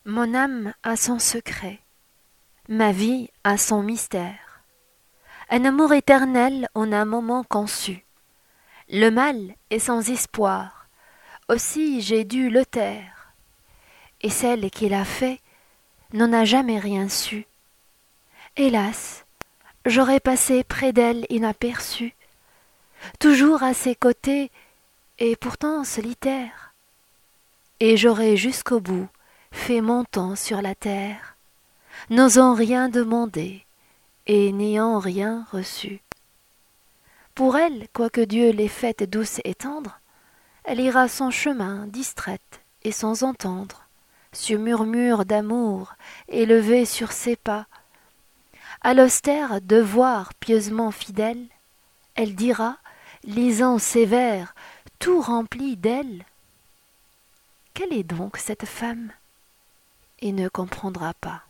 Mon âme a son secret, ma vie a son mystère. Un amour éternel en un moment conçu. Le mal est sans espoir, aussi j'ai dû le taire. Et celle qui l'a fait n'en a jamais rien su. Hélas, j'aurais passé près d'elle inaperçue, toujours à ses côtés et pourtant solitaire. Et j'aurais jusqu'au bout fait mon temps sur la terre, n'osant rien demander et n'ayant rien reçu. Pour elle, quoique Dieu l'ait faite douce et tendre, elle ira son chemin distraite et sans entendre, sur murmure d'amour élevé sur ses pas. À l'austère devoir pieusement fidèle, elle dira, lisant ses vers, tout remplis d'elle. Quelle est donc cette femme? Et ne comprendra pas.